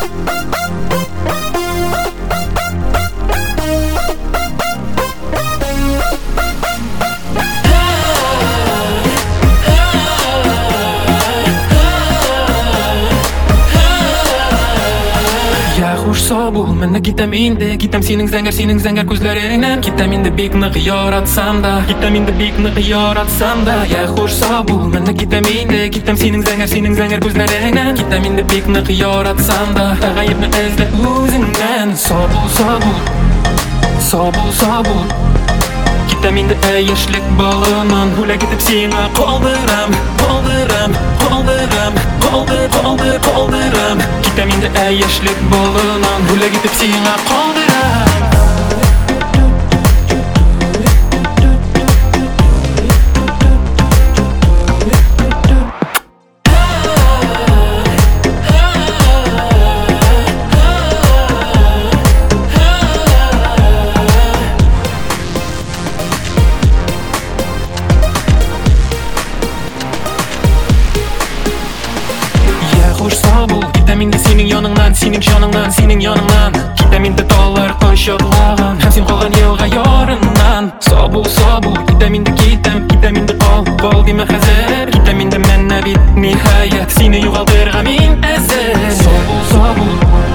Bul, men gittem indi, gittem sening zangar ko'zlaringdan. Gittem indi bekni qiyoratsam da, gittem indi bekni qiyoratsam da. Ya xo'sh sobul, men gittem indi, gittem sening zangar ko'zlaringdan. Gittem indi bekni qiyoratsam da, g'ayibni izla o'zingdan. Sobul. Gittem indi yoshlik bolaman, hula gitib seni qoldiram. Gittem indi yoshlik bolaman, hula gitib seni qoldiram. Gittem indi sening yoningdan Gittem indi tog'lar qo'sh yotlag'an Ham sen qolgan yolg'a yorindan Sobul, gittem indi qol dema hazir Gittem indi menna bit nihayat Seni yo'g'altirg'am men azir Sobul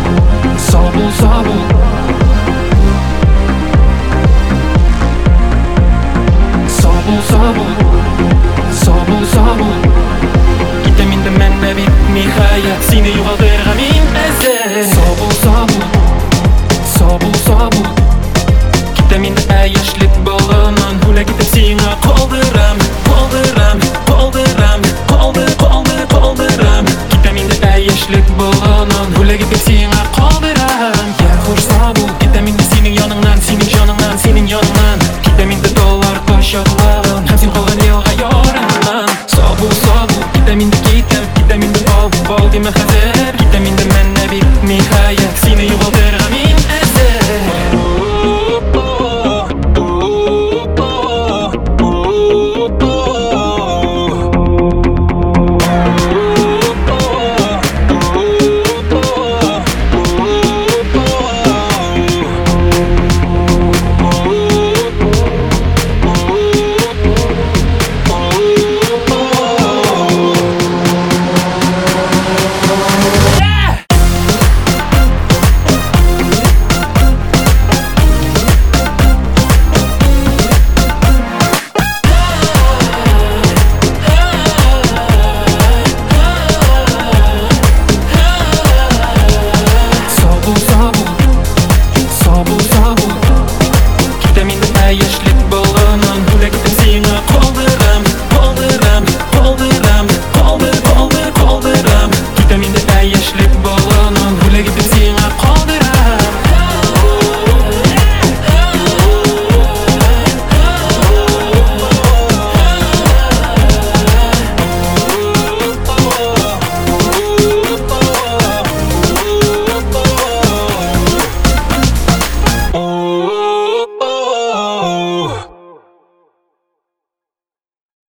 Gittem indi menna bit nihayat Seni yo'g'altirg'am men azir Sobul Gittem indi yoshlik bolaman Hula gitib seni qoldiram Gittem indi yoshlik bolaman Hula gitib seni qoldiram Ya xo'sh sobul Gittem indi sening yoningdan Gittem indi dollar qo'sh yotlag'an Ham sen qolgan yolg'a yorindan Sobul Gittem indi qol dema hazir Gittem indi menna bit nihayat Seni yo'g'altirg'am